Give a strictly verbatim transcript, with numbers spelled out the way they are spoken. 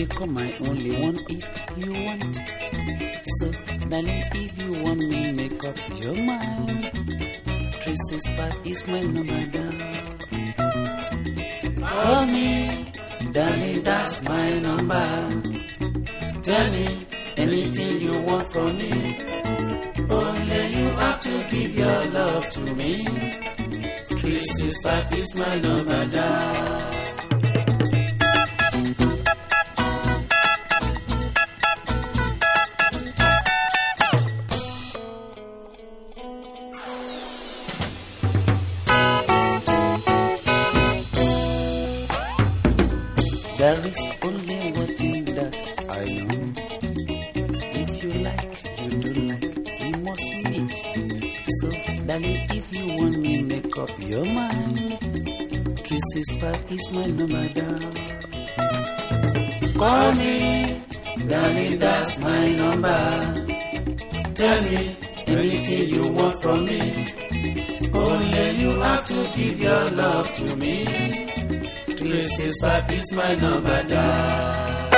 become my only one if you want. So, darling, if you want me, make up your mind. three six five is my number down. Call me, darling, that's my number. Tell me anything you want from me. Only you have to give your love to me. three six five is my number down. There is only one thing that I know. If you like, you do like, we must meet. So, darling, if you want me, make up your mind. three six five is my number down. Call me, darling, that's my number. Tell me anything you want from me. Only you have to give your love to me. three six five is my number down.